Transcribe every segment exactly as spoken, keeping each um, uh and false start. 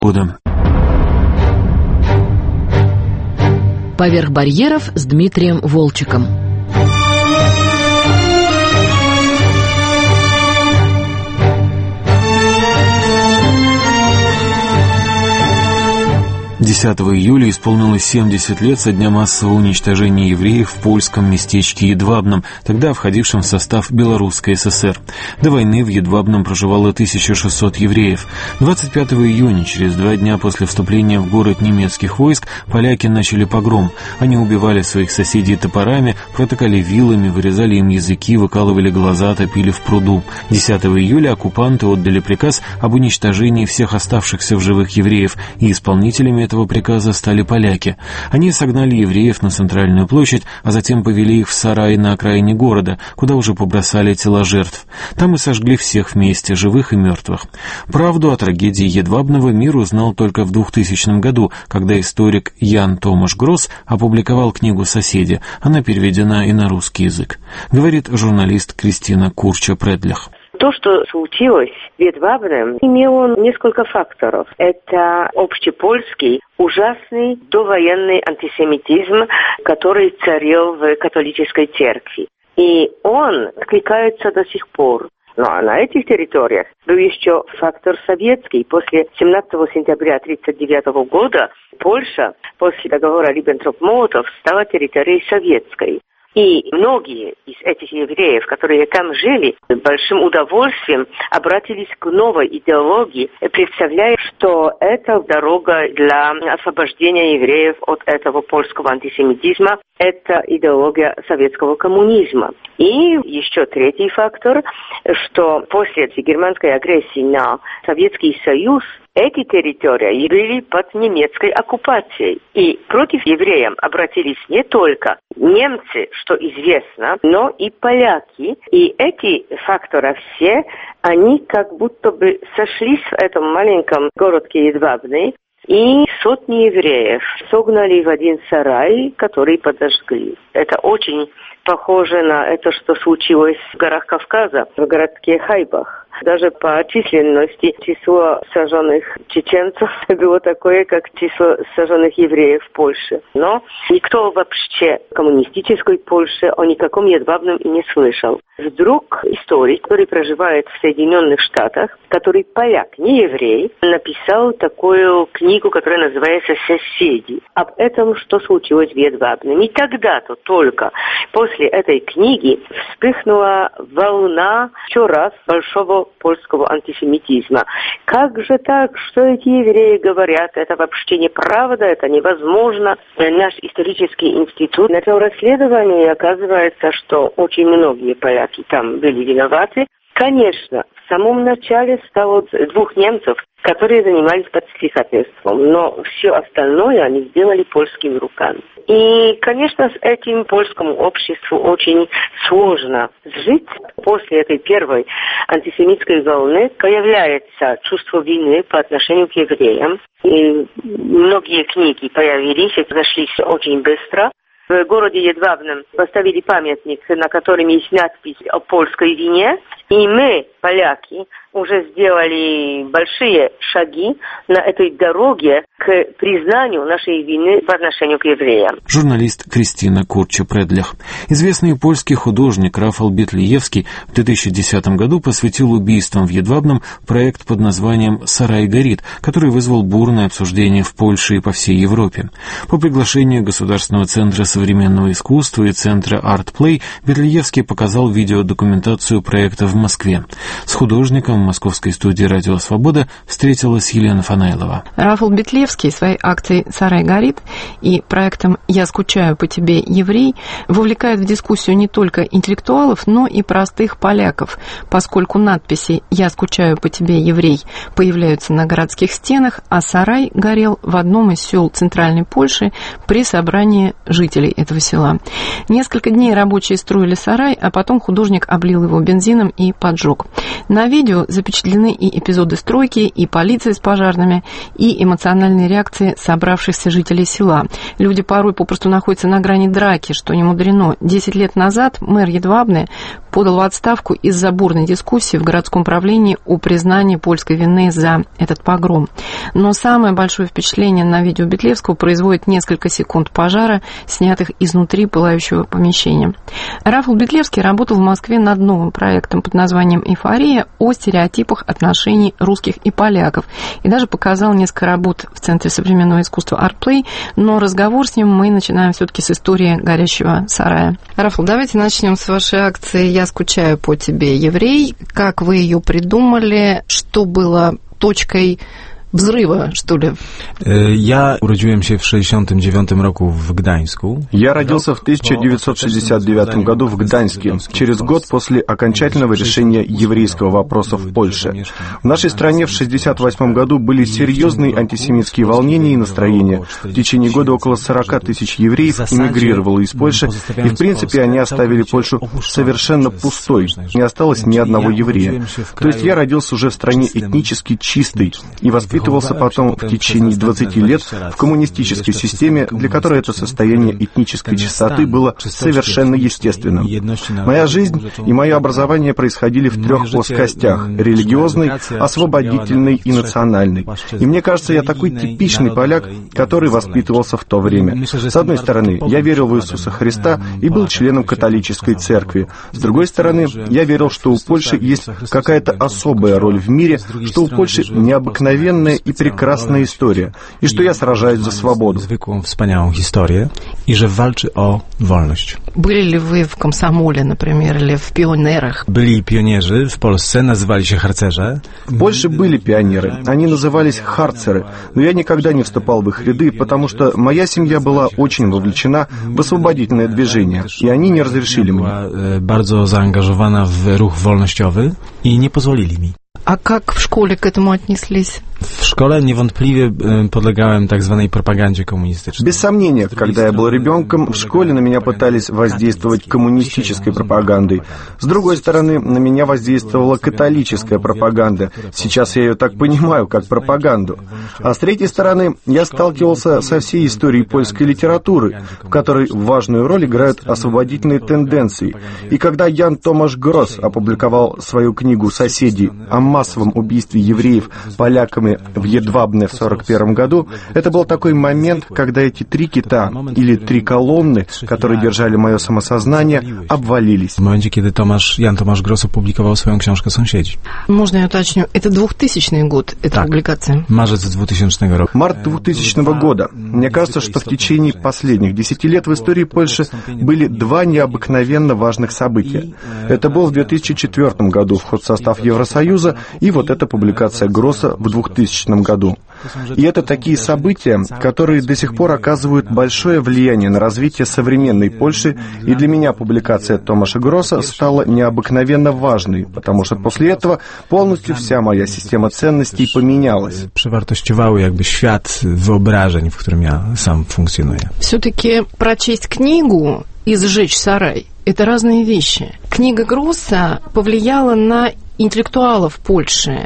года. «Поверх барьеров» с Дмитрием Волчеком. десятого июля исполнилось семьдесят лет со дня массового уничтожения евреев в польском местечке Едвабном, тогда входившем в состав Белорусской ССР. До войны в Едвабном проживало тысяча шестьсот евреев. двадцать пятого июня, через два дня после вступления в город немецких войск, поляки начали погром. Они убивали своих соседей топорами, протыкали вилами, вырезали им языки, выкалывали глаза, топили в пруду. десятого июля оккупанты отдали приказ об уничтожении всех оставшихся в живых евреев, и исполнителями этого приказа стали поляки. Они согнали евреев на центральную площадь, а затем повели их в сарай на окраине города, куда уже побросали тела жертв. Там и сожгли всех вместе, живых и мертвых. Правду о трагедии Едвабного мир узнал только в двухтысячном году, когда историк Ян Томаш Гросс опубликовал книгу «Соседи». Она переведена и на русский язык. Говорит журналист Кристина Курча-Предлях. То, что случилось в Едвабном, имело несколько факторов. Это общепольский, ужасный довоенный антисемитизм, который царил в католической церкви. И он откликается до сих пор. Ну а на этих территориях был еще фактор советский. После семнадцатого сентября тысяча девятьсот тридцать девятого года Польша после договора Риббентроп-Молотов стала территорией советской. И многие из этих евреев, которые там жили, с большим удовольствием обратились к новой идеологии, представляя, что это дорога для освобождения евреев от этого польского антисемитизма, это идеология советского коммунизма. И еще третий фактор, что после германской агрессии на Советский Союз эти территории были под немецкой оккупацией. И против евреев обратились не только немцы, что известно, но и поляки. И эти факторы все, они как будто бы сошлись в этом маленьком городке Едвабный, и сотни евреев согнали в один сарай, который подожгли. Это очень похоже на это, что случилось в горах Кавказа, в городке Хайбах. Даже по численности число сожженных чеченцев было такое, как число сожженных евреев в Польше. Но никто вообще в коммунистической Польше о никаком Едвабном и не слышал. Вдруг историк, который проживает в Соединенных Штатах, который поляк, не еврей, написал такую книгу, которая называется «Соседи», об этом, что случилось в Едвабном. И тогда-то только после этой книги вспыхнула волна еще раз большого польского антисемитизма. Как же так, что эти евреи говорят? Это вообще неправда, это невозможно. Наш исторический институт начал расследование, и оказывается, что очень многие поляки там были виноваты. Конечно, в самом начале стало двух немцев, которые занимались подстрекательством, но все остальное они сделали польскими руками. И, конечно, с этим польскому обществу очень сложно жить. После этой первой антисемитской волны появляется чувство вины по отношению к евреям. И многие книги появились и зашлись очень быстро. В городе Едвабном поставили памятник, на котором есть надпись о польской вине. И мы, поляки, уже сделали большие шаги на этой дороге к признанию нашей вины по отношению к евреям. Журналист Кристина Курча-Предлях. Известный польский художник Рафал Битлиевский в две тысячи десятом году посвятил убийствам в Едвабном проект под названием «Сарай горит», который вызвал бурное обсуждение в Польше и по всей Европе. По приглашению Государственного центра современного искусства и центра ArtPlay Битлиевский показал видеодокументацию проекта в Москве. С художником в московской студии «Радио Свобода» встретилась Елена Фанайлова. Рафал Битлиевский своей акцией «Сарай горит» и проектом «Я скучаю по тебе, еврей» вовлекает в дискуссию не только интеллектуалов, но и простых поляков, поскольку надписи «Я скучаю по тебе, еврей» появляются на городских стенах, а сарай горел в одном из сел Центральной Польши при собрании жителей этого села. Несколько дней рабочие строили сарай, а потом художник облил его бензином и поджег. На видео запечатлены и эпизоды стройки, и полиция с пожарными, и эмоциональные реакции собравшихся жителей села. Люди порой попросту находятся на грани драки, что не мудрено. Десять лет назад мэр Едвабны подал в отставку из-за бурной дискуссии в городском правлении о признании польской вины за этот погром. Но самое большое впечатление на видео Бетлевского производит несколько секунд пожара, снятых изнутри пылающего помещения. Рафал Бетлевский работал в Москве над новым проектом под названием «Эйфория» о стереотипах отношений русских и поляков. И даже показал несколько работ в Центре современного искусства «Артплей», но разговор с ним мы начинаем все-таки с истории горящего сарая. Рафал, давайте начнем с вашей акции «Я скучаю по тебе, еврей». Как вы ее придумали? Что было точкой взрыва, что ли? Я urodziłem się w sześćdziesiątym dziewiątym roku в Gdańsku. Я родился в тысяча девятьсот шестьдесят девятом году в Гданьске, через год после окончательного решения еврейского вопроса в Польше. В нашей стране в шестьдесят восьмом году были серьезные антисемитские волнения и настроения. В течение года около сорока тысяч евреев эмигрировало из Польши, и в принципе они оставили Польшу совершенно пустой. Не осталось ни одного еврея. То есть я родился уже в стране этнически чистой и воспитывался потом в течение двадцати лет в коммунистической системе, для которой это состояние этнической чистоты было совершенно естественным. Моя жизнь и мое образование происходили в трех плоскостях – религиозной, освободительной и национальной. И мне кажется, я такой типичный поляк, который воспитывался в то время. С одной стороны, я верил в Иисуса Христа и был членом католической церкви. С другой стороны, я верил, что у Польши есть какая-то особая роль в мире, что у Польши необыкновенная и прекрасная история, и что я сражаюсь за свободу. Wspaniałą historię i że walczy o wolność. Были ли вы в комсомоле, например, или в пионерах? Byli pionierzy w Polsce, nazywali się harcerze. В Польше были пионеры, они назывались харцеры, но я никогда не вступал в их ряды, потому что моя семья была очень вовлечена в освободительное движение, и они не разрешили мне. Była bardzo zaangażowana w ruch wolnościowy i nie pozwolili mi. А как в школе к этому отнеслись? W szkole niewątpliwie podlegałem tak zwanej propagandzie komunistycznej. Без сомнения, когда я был ребенком, в школе на меня пытались воздействовать коммунистической пропагандой. С другой стороны, на меня воздействовала католическая пропаганда. Сейчас я ее так понимаю, как пропаганду. А с третьей стороны, я сталкивался со всей историей польской литературы, в которой важную роль играют освободительные тенденции. И когда Ян Томаш Гросс опубликовал свою книгу «Соседи» о массовом убийстве евреев поляками в Едвабне в сорок первом году, это был такой момент, когда эти три кита, или три колонны, которые держали мое самосознание, обвалились. В momencie, kiedy Tomasz, Jan Tomasz Gross opublikował swoją książkę «Sąsiedzi». Можно я уточню? Это двухтысячный год, эта так. публикация? Marzec двухтысячного года. Март двухтысячного года. Мне кажется, что в течение последних десяти лет в истории Польши были два необыкновенно важных события. Это был в две тысячи четвёртом году вход в состав Евросоюза и вот эта публикация Гросса в двухтысячном году. И это такие события, которые до сих пор оказывают большое влияние на развитие современной Польши, и для меня публикация Томаша Гросса стала необыкновенно важной, потому что после этого полностью вся моя система ценностей поменялась. Przewartościowały jakby świat wyobrażeń, w którym ja sam funkcjonuję. Все-таки прочесть книгу и сжечь сарай – это разные вещи. Книга Гросса повлияла на интеллектуалов Польши,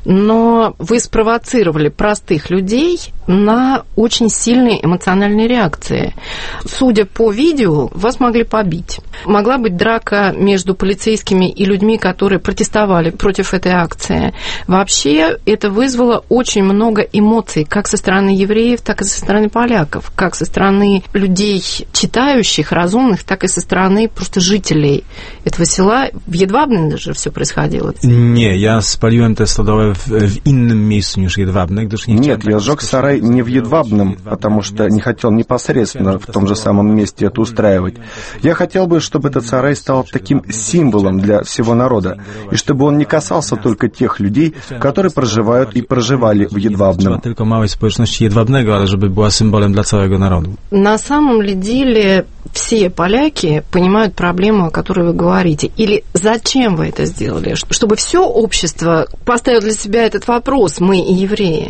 но вы спровоцировали простых людей на очень сильные эмоциональные реакции. Судя по видео, вас могли побить. Могла быть драка между полицейскими и людьми, которые протестовали против этой акции. Вообще это вызвало очень много эмоций, как со стороны евреев, так и со стороны поляков, как со стороны людей, читающих, разумных, так и со стороны просто жителей этого села. В Едвабне даже все происходило. Nie, ja spaliłem tę stodołę w, w innym miejscu niż Jedwabne, gdyż nie chciałem... Нет, я сжег сарай не в Едвабном, потому что не хотел непосредственно в том же самом месте это устраивать. Я хотел бы, чтобы этот сарай стал таким символом для всего народа, и чтобы он не касался только тех людей, которые проживают и проживали в Едвабном. Tylko małej społeczności Jedwabnego, ale żeby była symbolem dla całego narodu. На самом ли деле все поляки понимают проблему, о которой вы говорите? Или зачем вы это сделали? Чтобы все общество поставило для себя этот вопрос, мы и евреи?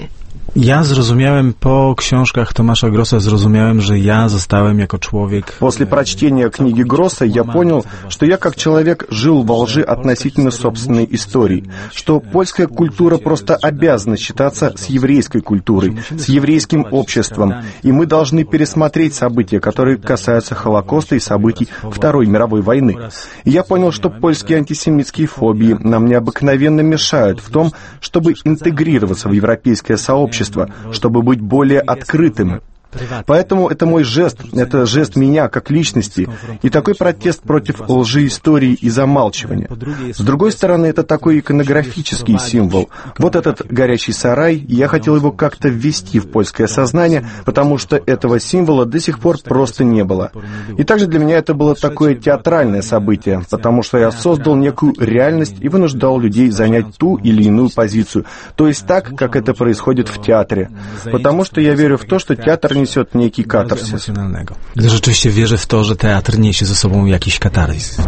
Ja zrozumiałem po książkach Tomasza Grossa, zrozumiałem, że ja zostałem jako człowiek... После прочтения книги Гросса я понял, что я как человек жил во лжи относительно собственной истории, что польская культура просто обязана считаться с еврейской культурой, с еврейским обществом, и мы должны пересмотреть события, которые касаются Холокоста и событий Второй мировой войны. И я понял, что польские антисемитские фобии нам необыкновенно мешают в том, чтобы интегрироваться в европейское сообщество, чтобы быть более открытым. Поэтому это мой жест, это жест меня как личности, и такой протест против лжи истории и замалчивания. С другой стороны, это такой иконографический символ. Вот этот горящий сарай, и я хотел его как-то ввести в польское сознание, потому что этого символа до сих пор просто не было. И также для меня это было такое театральное событие, потому что я создал некую реальность и вынуждал людей занять ту или иную позицию, то есть так, как это происходит в театре. Потому что я верю в то, что театр несет некий катарсис. Gdy rzeczywiście wierzę w to, że teatr niesie ze sobą jakiś katarzis.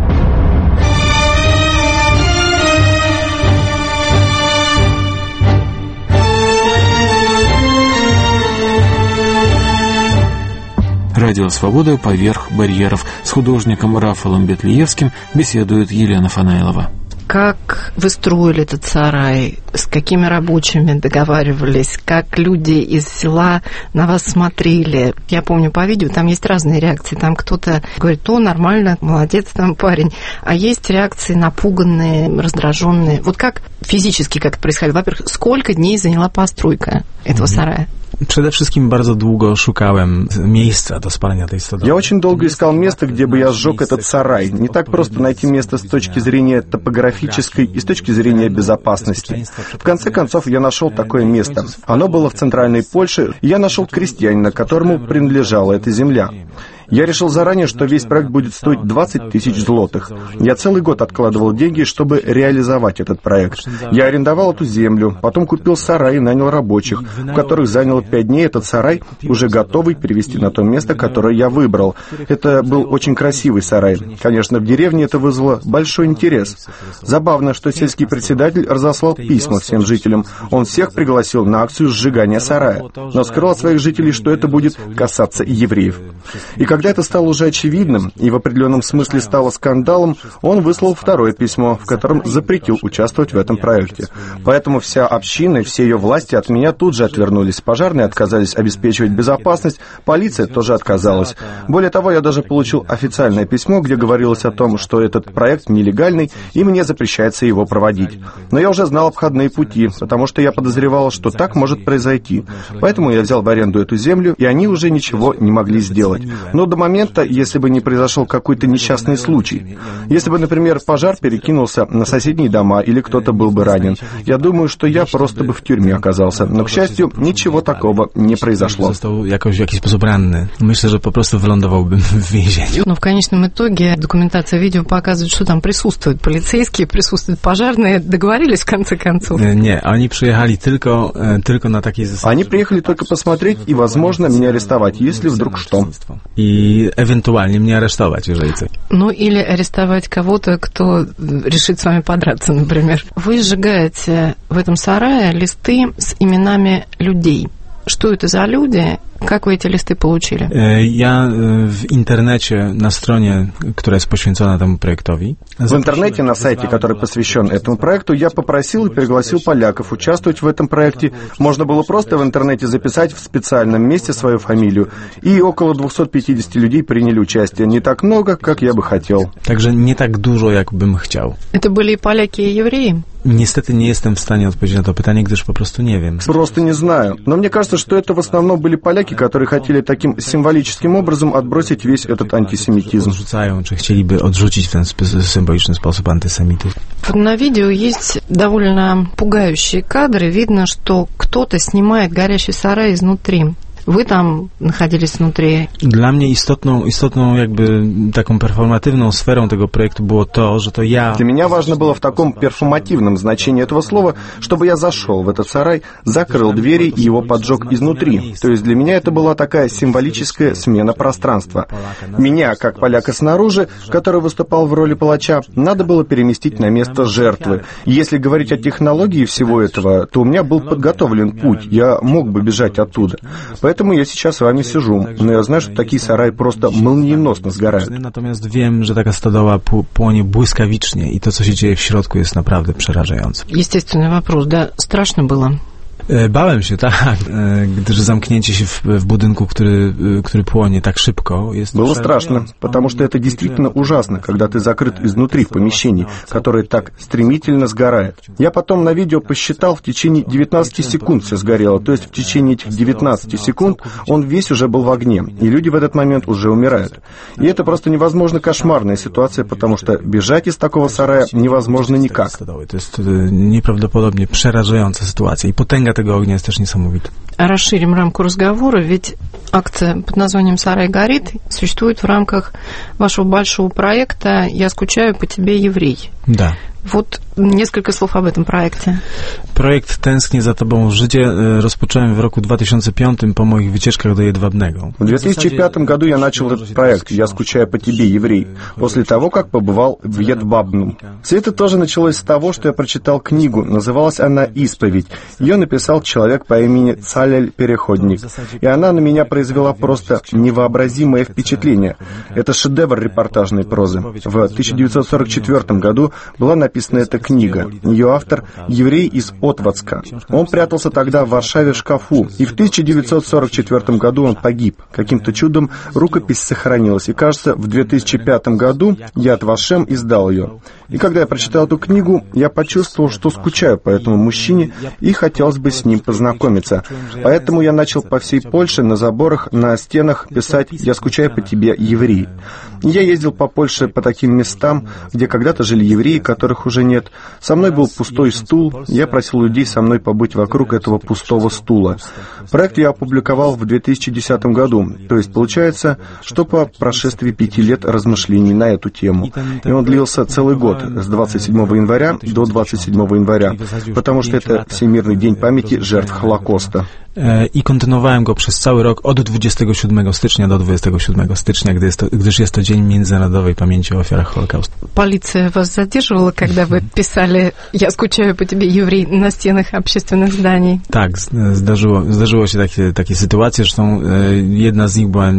Радио «Свобода. Поверх барьеров». С художником Рафаэлом Бетлиевским беседует Елена Фанаилова. Как вы строили этот сарай? С какими рабочими договаривались? Как люди из села на вас смотрели? Я помню по видео, там есть разные реакции. Там кто-то говорит, о, нормально, молодец там парень. А есть реакции напуганные, раздраженные. Вот как физически как это происходило? Во-первых, сколько дней заняла постройка этого mm-hmm. сарая? Przede wszystkim bardzo długo szukałem miejsca do spalenia tej stodoły. Я очень долго искал место, где бы я сжег этот сарай. Не так просто найти место с точки зрения топографической и с точки зрения безопасности. В конце концов, я нашел такое место. Оно было в центральной Польше, и я нашел крестьянина, которому принадлежала эта земля. Я решил заранее, что весь проект будет стоить двадцать тысяч злотых. Я целый год откладывал деньги, чтобы реализовать этот проект. Я арендовал эту землю, потом купил сарай и нанял рабочих, у которых заняло пять дней этот сарай, уже готовый перевести на то место, которое я выбрал. Это был очень красивый сарай. Конечно, в деревне это вызвало большой интерес. Забавно, что сельский председатель разослал письма всем жителям. Он всех пригласил на акцию сжигания сарая, но скрыл от своих жителей, что это будет касаться и евреев. И когда это стало уже очевидным и в определенном смысле стало скандалом, он выслал второе письмо, в котором запретил участвовать в этом проекте. Поэтому вся община и все ее власти от меня тут же отвернулись. Пожарные отказались обеспечивать безопасность, полиция тоже отказалась. Более того, я даже получил официальное письмо, где говорилось о том, что этот проект нелегальный и мне запрещается его проводить. Но я уже знал обходные пути, потому что я подозревал, что так может произойти. Поэтому я взял в аренду эту землю, и они уже ничего не могли сделать. Но до момента, если бы не произошел какой-то несчастный случай. Если бы, например, пожар перекинулся на соседние дома или кто-то был бы ранен, я думаю, что я просто бы в тюрьме оказался. Но, к счастью, ничего такого не произошло. Został jakoś w jakiś sposób ranny. Myślę, że po prostu wylądowałbym w więzieniu. Но в конечном итоге документация видео показывает, что там присутствуют полицейские, присутствуют пожарные. Договорились в конце концов? Nie, oni przyjechali tylko, tylko na takiej zasadzie. Они приехали только посмотреть и, возможно, меня арестовать, если вдруг что. И эвентуально меня арестовать, jeżeli coś. Ну, или арестовать кого-то, кто решит с вами подраться, например. Вы сжигаете в этом сарае листы с именами людей. Что это за люди? Как вы эти listy получили? Ja w internecie, na stronie, która jest poświęcona temu projektowi. В интернете, на сайте, который посвящен этому проекту, я попросил и пригласил поляков участвовать в этом проекте. Можно было просто в интернете записать в специальном месте свою фамилию. И около двести пятьдесят людей приняли участие. Не так много, как я бы хотел. Także nie tak dużo, jak bym chciał. Это были и поляки, и евреи? Niestety nie jestem w stanie odpowiedzieć na to pytanie, gdyż po prostu nie wiem. Просто не знаю. Но мне кажется, что это в основном были поляки, которые хотели таким символическим образом отбросить весь этот антисемитизм. Odrzucają, czy chcieliby odrzucić w ten symboliczny sposób antysemityzm. На видео есть довольно пугающие кадры. Видно, что кто-то снимает горящий сарай изнутри. Вы там nachodziliście внутри. Dla mnie istotną, istotną jakby taką performatywną sferą tego projektu było to, że to ja... Для меня важно было в таком перформативном значении этого слова, чтобы я зашел в этот сарай, закрыл двери и его поджег изнутри. То есть для меня это была такая символическая смена пространства. Меня, как поляка снаружи, который выступал в роли палача, надо было переместить на место жертвы. И если говорить о технологии всего этого, то у меня был подготовлен путь, я мог бы бежать оттуда. Поэтому я сейчас с вами сижу, но я знаю, что такие сараи просто молниеносно сгорают. Natomiast wiem, że taka stodoła płonie błyskawicznie i to, co się dzieje w środku, jest naprawdę przerażające. Естественный вопрос, да, страшно было? Bałem się, tak, gdyż zamknięcie się w, w budynku, który, który płonie так szybko, jest... Было страшно, потому что это действительно ужасно, когда ты закрыт изнутри в помещении, которое так стремительно сгорает. Я потом на видео посчитал, в течение девятнадцати секунд все сгорело, то есть в течение этих девятнадцати секунд он весь уже был в огне, и люди в этот момент уже умирают. И это просто невозможно кошмарная ситуация, потому что бежать из такого сарая невозможно никак. To jest nieprawdopodobnie przerażająca sytuacja i potęga tego ognia jest też niesamowita. Расширим рамку разговора, ведь акция под названием «Сарай горит» существует в рамках вашего большого проекта «Я скучаю по тебе, еврей». Да. Вот несколько слов об этом проекте. Projekt Tęsknię za Tobą życie rozpocząłem w roku dwa tysiące piątym po moich wycieczkach do Jedwabnego. В две тысячи пятом году я начал этот проект «Я скучаю по тебе, еврей», после того, как побывал в Едвабном. Все это тоже началось с того, что я прочитал книгу. Называлась она «Исповедь». Ее написал человек по имени Цалель Переходник. И она на меня произвела просто невообразимое впечатление. Это шедевр репортажной прозы. В тысяча девятьсот сорок четвёртом году была написана эта книга. Ее автор – еврей из Отводска. Он прятался тогда в Варшаве в шкафу, и в тысяча девятьсот сорок четвёртом году он погиб. Каким-то чудом рукопись сохранилась, и, кажется, в две тысячи пятом году Яд Вашем издал ее. И когда я прочитал эту книгу, я почувствовал, что скучаю по этому мужчине, и хотелось бы с ним познакомиться. Поэтому я начал по всей Польше на заборах, на стенах писать «Я скучаю по тебе, еврей». Я ездил по Польше по таким местам, где когда-то жили евреи, которых уже нет. Со мной был пустой стул, я просил людей со мной побыть вокруг этого пустого стула. Проект я опубликовал в две тысячи десятом году, то есть получается, что по прошествии пяти лет размышлений на эту тему. И он длился целый год, с двадцать седьмого января до двадцать седьмого января, потому что это Всемирный день памяти жертв Холокоста. I kontynuowałem go przez cały rok od dwudziestego siódmego stycznia do dwudziestego siódmego stycznia, gdy jest to, gdyż jest to Dzień Międzynarodowej Pamięci o Ofiarach Holokaustu. Полиция вас задерживала, когда вы писали «Я скучаю по тебе, еврей» на стенах общественных зданий? Tak, zdarzyło, zdarzyło się takie, takie sytuacje, zresztą jedna z nich była...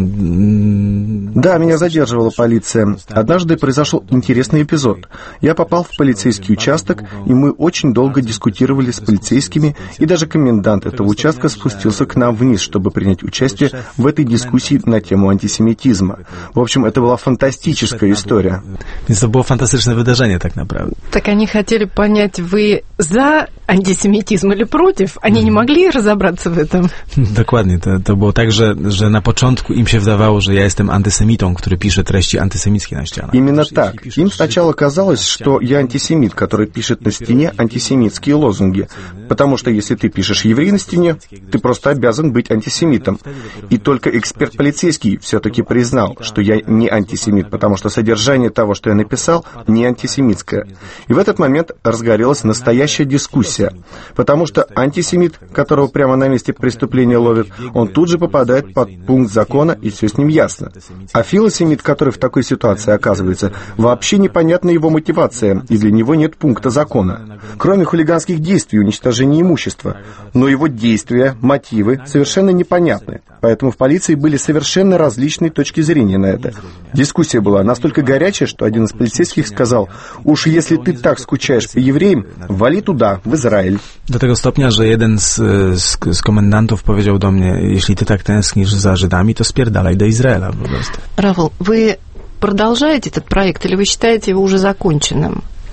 Да, меня задерживала полиция. Однажды произошел интересный эпизод. Я попал в полицейский участок, и мы очень долго дискутировали с полицейскими, и даже комендант этого участка спустился к нам вниз, чтобы принять участие в этой дискуссии на тему антисемитизма. В общем, это была фантастическая история. Więc to było fantastyczne wydarzenie, tak naprawdę. Так они хотели понять, вы за антисемитизм или против? Они не могли разобраться в этом? Dokładnie. To, to było tak, że, że na początku im się wydawało, że ja jestem antysemitą, który pisze treści antysemickie na ścianach. Именно так. Им сначала казалось, что я антисемит, который пишет на стене антисемитские лозунги. Потому что если ты пишешь «еврей» на стене, ты просто обязан быть антисемитом. И только эксперт полицейский все-таки признал, что я не антисемит, потому что содержание того, что я написал, не антисемитское. И в этот момент разгорелась настоящая дискуссия. Потому что антисемит, которого прямо на месте преступления ловят, он тут же попадает под пункт закона, и все с ним ясно. А филосемит, который в такой ситуации оказывается, вообще непонятна его мотивация, и для него нет пункта закона. Кроме хулиганских действий, уничтожения имущества. Но его действия, мотивы совершенно непонятны. Поэтому в полиции были совершенно различные точки зрения на это. Дискуссия была настолько горячая, что один из полицейских сказал: «Уж если ты так скучаешь по евреям, wali туда, w Izrael». Do tego stopnia, że jeden z, z, z komendantów powiedział do mnie: jeśli ty tak tęsknisz za Żydami, to spierdalaj do Izraela po prostu. Равл, вы продолжаете этот проект или вы считаете его уже законченным?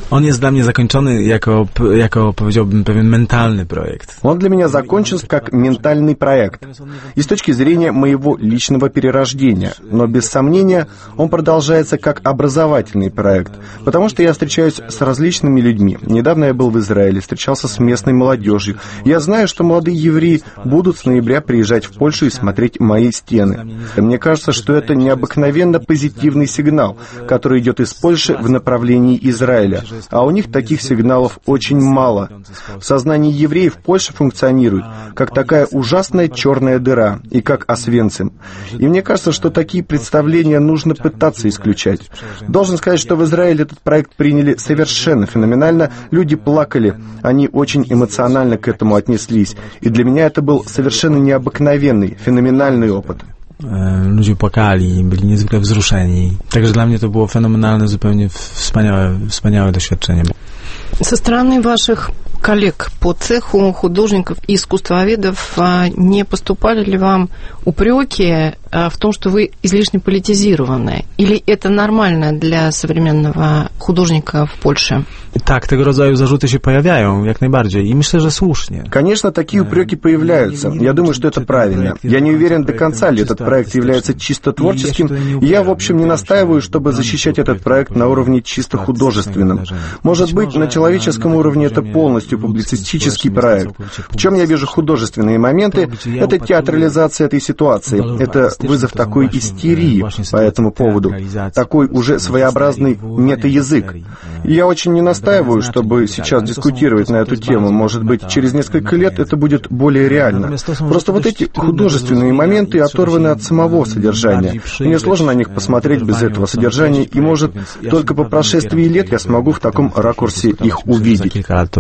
On jest dla mnie zakończony jako, jako, powiedziałbym, pewien ментальный проект. Он для меня закончен как ментальный проект. И с точки зрения моего личного перерождения. Но без сомнения, он продолжается как образовательный проект. Потому что я встречаюсь с различными людьми. Недавно я был в Израиле, встречался с местной молодежью. Я знаю, что молодые евреи будут с ноября приезжать в Польшу и смотреть мои стены. Мне кажется, что это необыкновенно позитивный сигнал, который идет из Польши в направлении Израиля. А у них таких сигналов очень мало. В сознании евреев Польша функционирует как такая ужасная черная дыра и как Освенцим. И мне кажется, что такие представления нужно пытаться исключать. Должен сказать, что в Израиле этот проект приняли совершенно феноменально. Люди плакали, они очень эмоционально к этому отнеслись. И для меня это был совершенно необыкновенный, феноменальный опыт. Ludzie płakali, byli niezwykle wzruszeni. Także dla mnie to było fenomenalne, zupełnie wspaniałe, wspaniałe doświadczenie. Со стороны ваших коллег по цеху, художников и искусствоведов, не поступали ли вам упреки в том, что вы излишне политизированы? Или это нормально для современного художника в Польше? Tak, tego rodzaju zarzuty się pojawiają, jak najbardziej. И myślę, że słusznie. Конечно, такие упреки появляются. Я думаю, что это правильно. Я не уверен до конца, ли этот проект является чисто творческим. И я, в общем, не настаиваю, чтобы защищать этот проект на уровне чисто художественном. Может быть, на человеческом уровне это полностью публицистический проект. В чем я вижу художественные моменты, это театрализация этой ситуации. Это вызов такой истерии по этому поводу. Такой уже своеобразный метаязык. И я очень не настаиваю, чтобы сейчас дискутировать на эту тему. Может быть, через несколько лет это будет более реально. Просто вот эти художественные моменты оторваны от самого содержания. Мне сложно на них посмотреть без этого содержания, и, может, только по прошествии лет я смогу в таком ракурсе их увидеть.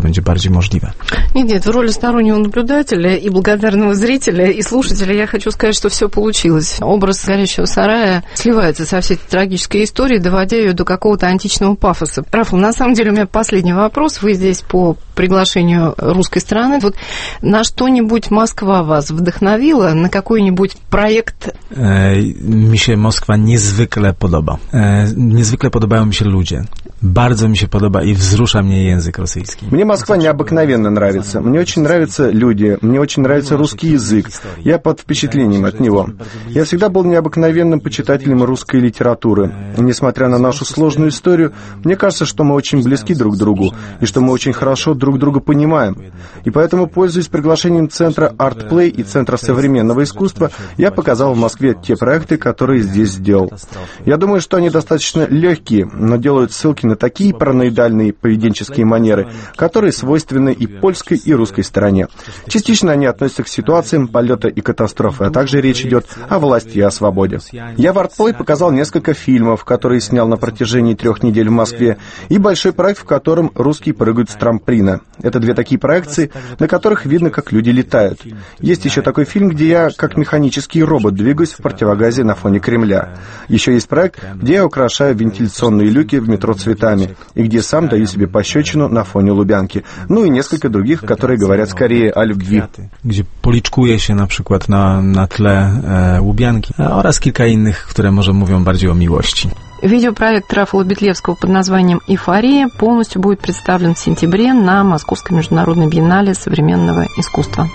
Нет, нет, в роли стороннего наблюдателя и благодарного зрителя и слушателя я хочу сказать, что все получилось. Образ горящего сарая сливается со всей этой трагической историей, доводя ее до какого-то античного пафоса. Рафл, на самом деле у меня последний вопрос. Вы здесь по приглашению русской стороны. Вот на что-нибудь Москва вас wdохновила? На какой-нибудь проект? Mi się Moskwa niezwykle podoba. Niezwykle podobają mi się ludzie. Bardzo mi się podoba и wzrusza mnie język rosyjski. Мне Москва необыкновенно нравится. Мне очень нравятся люди. Мне очень нравится русский язык. Я под впечатлением от него. Я всегда был необыкновенным почитателем русской литературы. И, несмотря на нашу сложную историю, мне кажется, что мы очень близки друг к другу, и что мы очень хорошо друг друга понимаем. И поэтому, пользуясь приглашением Центра ArtPlay и Центра современного искусства, я показал в Москве те проекты, которые здесь сделал. Я думаю, что они достаточно легкие, но делают ссылки на такие параноидальные поведенческие манеры, которые свойственны и польской, и русской стороне. Частично они относятся к ситуациям полета и катастрофы, а также речь идет о власти и о свободе. Я в ArtPlay показал несколько фильмов, которые снял на протяжении трех недель в Москве, и большой проект, в котором русские прыгают с трамплина. Это две такие проекции, на которых видно, как люди летают. Есть еще такой фильм, где я, как механический робот, двигаюсь в противогазе на фоне Кремля. Еще есть проект, где я украшаю вентиляционные люки в метро цветами, и где сам даю себе пощечину на фоне Лубянки. Ну и несколько других, которые говорят скорее о любви. Gdzie policzkuje się na przykład na, na tle e, Łubianki, oraz kilka innych, które może mówią bardziej o miłości. Видеопроект Рафала Бетлевского под названием «Эйфория» полностью будет представлен в сентябре на Московской международной биеннале современного искусства.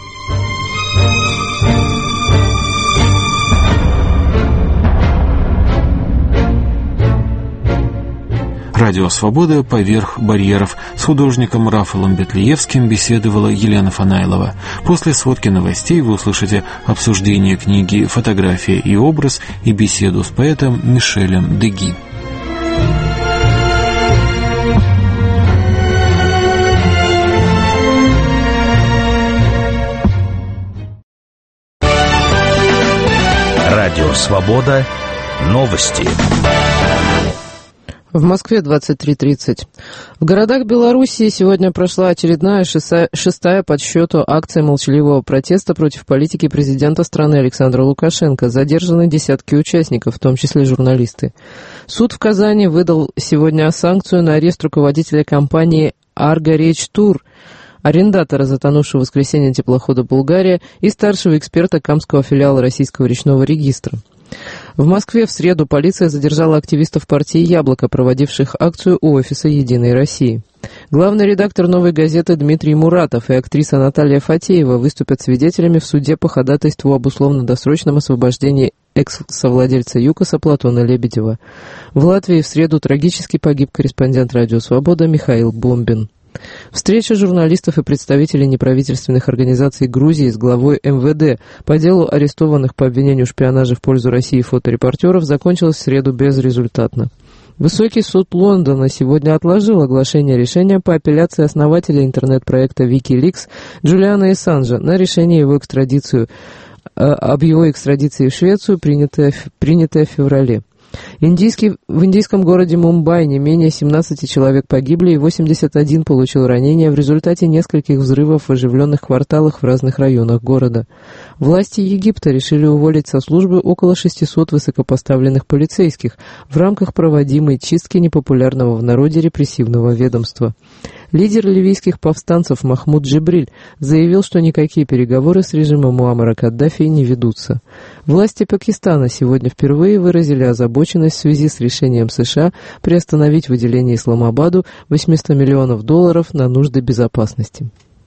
Радио «Свобода. Поверх барьеров». С художником Рафалом Бетлиевским беседовала Елена Фанайлова. После сводки новостей вы услышите обсуждение книги «Фотография и образ» и беседу с поэтом Мишелем Деги. Радио «Свобода». Новости. В Москве двадцать три тридцать. В городах Белоруссии сегодня прошла очередная шестая, шестая по счету акция молчаливого протеста против политики президента страны Александра Лукашенко. Задержаны десятки участников, в том числе журналисты. Суд в Казани выдал сегодня санкцию на арест руководителя компании «Аргоречтур», арендатора затонувшего в воскресенье теплохода «Булгария» и старшего эксперта Камского филиала Российского речного регистра. В Москве в среду полиция задержала активистов партии «Яблоко», проводивших акцию у офиса «Единой России». Главный редактор «Новой газеты» Дмитрий Муратов и актриса Наталья Фатеева выступят свидетелями в суде по ходатайству об условно-досрочном освобождении экс-совладельца ЮКОСа Платона Лебедева. В Латвии в среду трагически погиб корреспондент «Радио Свобода» Михаил Бомбин. Встреча журналистов и представителей неправительственных организаций Грузии с главой эм вэ дэ по делу арестованных по обвинению в шпионаже в пользу России фоторепортеров закончилась в среду безрезультатно. Высокий суд Лондона сегодня отложил оглашение решения по апелляции основателя интернет-проекта Wikileaks Джулиана Ассанжа на решение его экстрадицию, об его экстрадиции в Швецию, принятое, принятое в феврале. Индийский, в индийском городе Мумбаи не менее семнадцати человек погибли и восемьдесят один получил ранения в результате нескольких взрывов в оживленных кварталах в разных районах города. Власти Египта решили уволить со службы около шестисот высокопоставленных полицейских в рамках проводимой чистки непопулярного в народе репрессивного ведомства. Лидер ливийских повстанцев Махмуд Джибриль заявил, что никакие переговоры с режимом Муаммара Каддафи не ведутся. Власти Пакистана сегодня впервые выразили озабоченность в связи с решением США приостановить выделение Исламабаду восемьсот миллионов долларов на нужды безопасности.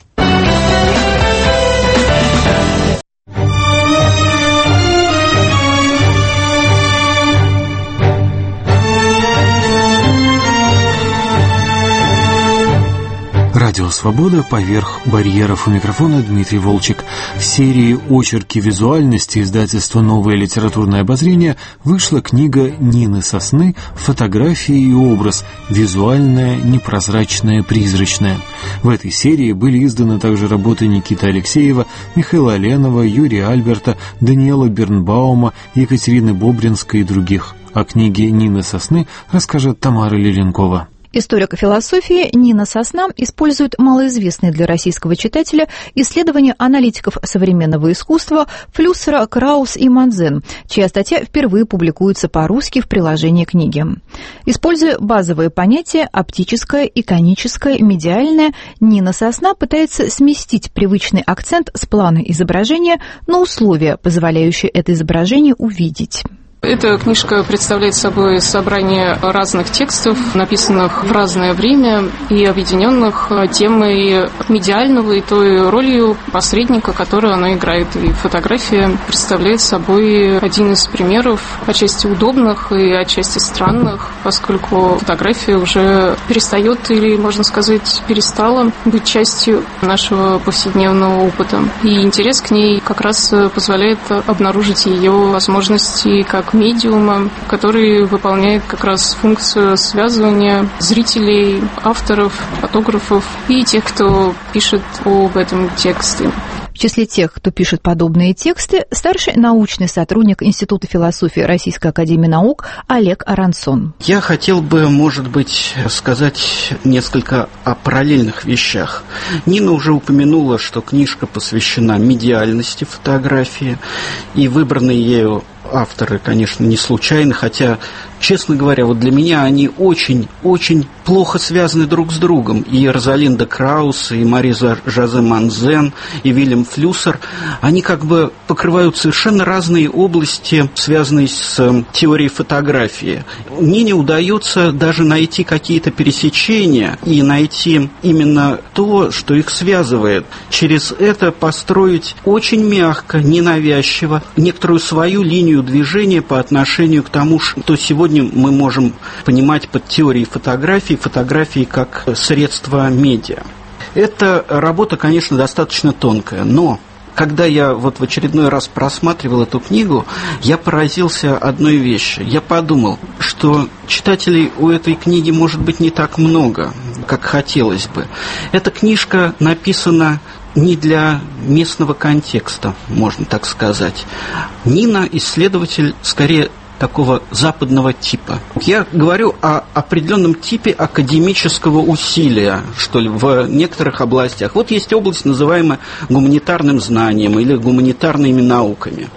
Радио «Свобода» поверх барьеров. У микрофона Дмитрий Волчек. В серии «Очерки визуальности» издательства «Новое литературное обозрение» вышла книга Нины Сосны «Фотография и образ. Визуальное, непрозрачное, призрачное». В этой серии были изданы также работы Никиты Алексеева, Михаила Оленова, Юрия Альберта, Даниэла Бернбаума, Екатерины Бобринской и других. О книге Нины Сосны расскажет Тамара Леленкова. Историк философии Нина Сосна использует малоизвестные для российского читателя исследования аналитиков современного искусства Флюссера, Краус и Манзен, чья статья впервые публикуется по-русски в приложении книги. Используя базовые понятия оптическое, иконическое, медиальное, Нина Сосна пытается сместить привычный акцент с плана изображения на условия, позволяющие это изображение увидеть. Эта книжка представляет собой собрание разных текстов, написанных в разное время и объединенных темой медиального и той ролью посредника, которую она играет. И фотография представляет собой один из примеров, отчасти удобных и отчасти странных, поскольку фотография уже перестает или, можно сказать, перестала быть частью нашего повседневного опыта. И интерес к ней как раз позволяет обнаружить ее возможности как медиума, который выполняет как раз функцию связывания зрителей, авторов, фотографов и тех, кто пишет об этом тексте. В числе тех, кто пишет подобные тексты, старший научный сотрудник Института философии Российской академии наук Олег Арансон. Я хотел бы, может быть, сказать несколько о параллельных вещах. Нина уже упомянула, что книжка посвящена медиальности фотографии, и выбранные ею авторы, конечно, не случайно, хотя, честно говоря, вот для меня они очень-очень плохо связаны друг с другом. И Розалинда Краус, и Мариза Жозе Манзен, и Вильям Флюссер, они как бы покрывают совершенно разные области, связанные с теорией фотографии. Нине удается даже найти какие-то пересечения и найти именно то, что их связывает. Через это построить очень мягко, ненавязчиво некоторую свою линию движения по отношению к тому, что сегодня мы можем понимать под теорией фотографии, фотографии как средство медиа. Эта работа, конечно, достаточно тонкая, но когда я вот в очередной раз просматривал эту книгу, я поразился одной вещи. Я подумал, что читателей у этой книги может быть не так много, как хотелось бы. Эта книжка написана не для местного контекста, можно так сказать. Нина – исследователь, скорее, такого западного типа. Я говорю о определенном типе академического усилия, что ли, в некоторых областях. Вот есть область, называемая гуманитарным знанием или гуманитарными науками.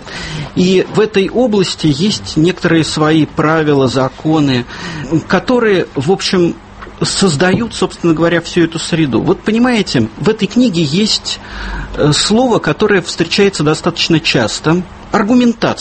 И в этой области есть некоторые свои правила, законы, которые, в общем, создают, собственно говоря, всю эту среду. Вот понимаете, в этой книге есть слово, которое встречается достаточно часто – аргументация.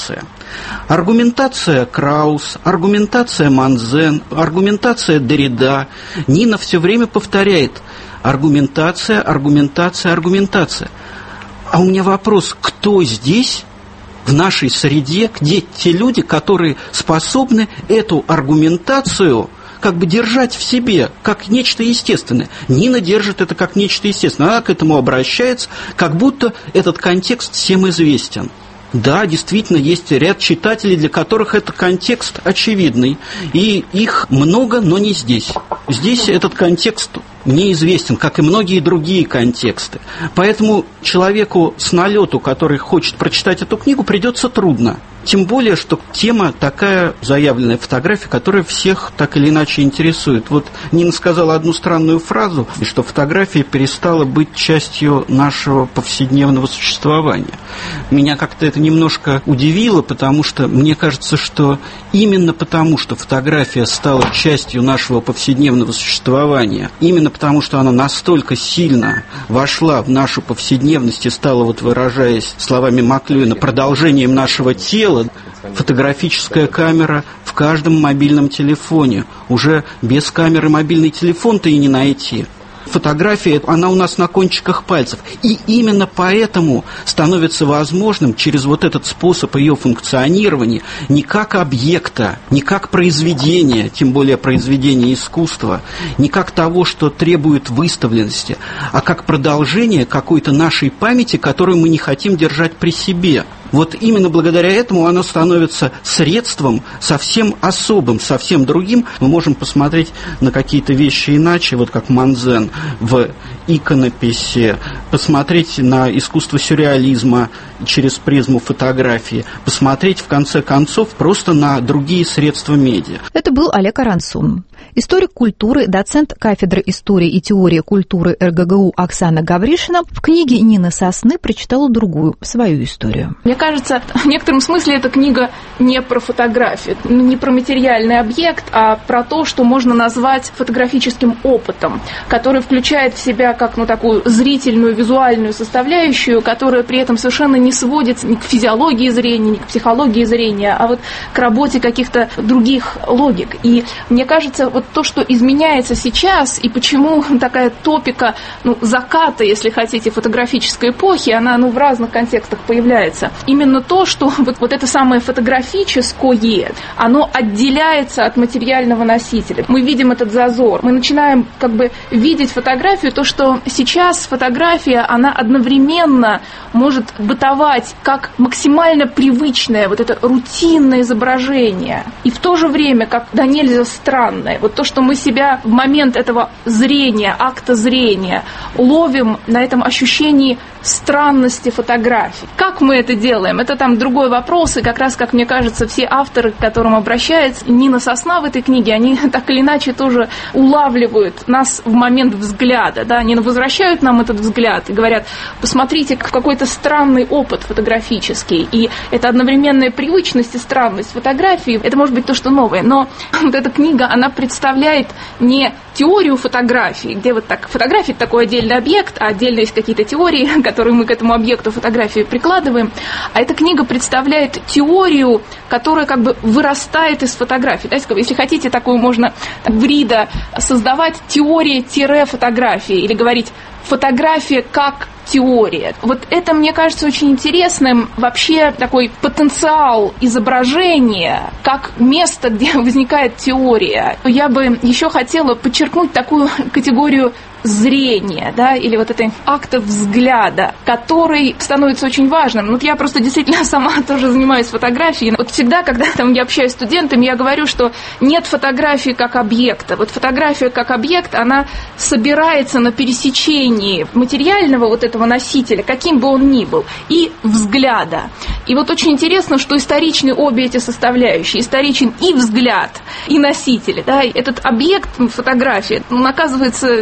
Аргументация Краус, аргументация Манзен, аргументация Деррида. Нина все время повторяет: аргументация, аргументация, аргументация. А у меня вопрос: кто здесь, в нашей среде, где те люди, которые способны эту аргументацию как бы держать в себе, как нечто естественное? Нина держит это как нечто естественное. Она к этому обращается, как будто этот контекст всем известен. Да, действительно, есть ряд читателей, для которых этот контекст очевидный. И их много, но не здесь. Здесь этот контекст неизвестен, как и многие другие контексты. Поэтому человеку с налету, который хочет прочитать эту книгу, придется трудно. Тем более, что тема такая, заявленная фотография, которая всех так или иначе интересует. Вот Нина сказала одну странную фразу, что фотография перестала быть частью нашего повседневного существования. Меня как-то это немножко удивило, потому что мне кажется, что именно потому, что фотография стала частью нашего повседневного существования, именно потому, что она настолько сильно вошла в нашу повседневность и стала, вот выражаясь словами Маклюэна, продолжением нашего тела, фотографическая камера в каждом мобильном телефоне. Уже без камеры мобильный телефон-то и не найти. Фотография, она у нас на кончиках пальцев. И именно поэтому становится возможным через вот этот способ ее функционирования не как объекта, не как произведения, тем более произведения искусства, не как того, что требует выставленности, а как продолжение какой-то нашей памяти, которую мы не хотим держать при себе. Вот именно благодаря этому оно становится средством совсем особым, совсем другим. Мы можем посмотреть на какие-то вещи иначе, вот как Манзен в иконописи, посмотреть на искусство сюрреализма через призму фотографии, посмотреть, в конце концов, просто на другие средства медиа. Это был Олег Аранцун. Историк культуры, доцент кафедры истории и теории культуры эр гэ гэ у Оксана Гавришина в книге Нины Сосны прочитала другую, свою историю. Мне кажется, в некотором смысле эта книга не про фотографию, не про материальный объект, а про то, что можно назвать фотографическим опытом, который включает в себя как ну, такую зрительную, визуальную составляющую, которая при этом совершенно не сводится ни к физиологии зрения, ни к психологии зрения, а вот к работе каких-то других логик. И мне кажется, вот то, что изменяется сейчас, и почему такая топика ну, заката, если хотите, фотографической эпохи, она ну, в разных контекстах появляется. Именно то, что вот, вот это самое фотографическое, оно отделяется от материального носителя. Мы видим этот зазор. Мы начинаем как бы видеть фотографию, то, что сейчас фотография, она одновременно может бытовать как максимально привычное, вот это рутинное изображение, и в то же время как да нельзя странное. Вот то, что мы себя в момент этого зрения, акта зрения, ловим на этом ощущении странности фотографий. Как мы это делаем? Это там другой вопрос, и как раз, как мне кажется, все авторы, к которым обращается Нина Сосна в этой книге, они так или иначе тоже улавливают нас в момент взгляда, да, они возвращают нам этот взгляд и говорят: посмотрите, какой-то странный опыт фотографический, и это одновременная привычность и странность фотографии, это может быть то, что новое, но вот эта книга, она представляет не теорию фотографии, где вот так, фотография — это такой отдельный объект, а отдельно есть какие-то теории, которые мы к этому объекту фотографии прикладываем, а эта книга представляет теорию, которая как бы вырастает из фотографии. Да, если хотите, такую можно в рида создавать теория-фотографии, или говорить фотография как теория. Вот это, мне кажется, очень интересным. Вообще такой потенциал изображения как место, где возникает теория. Я бы еще хотела подчеркнуть такую категорию зрения, да, или вот этой акта взгляда, который становится очень важным. Вот я просто действительно сама тоже занимаюсь фотографией. Вот всегда, когда там я общаюсь с студентами, я говорю, что нет фотографии как объекта. Вот фотография как объект, она собирается на пересечении материального вот этого носителя, каким бы он ни был, и взгляда. И вот очень интересно, что историчны обе эти составляющие. Историчен и взгляд, и носитель. Да, этот объект фотографии, он оказывается неуловимым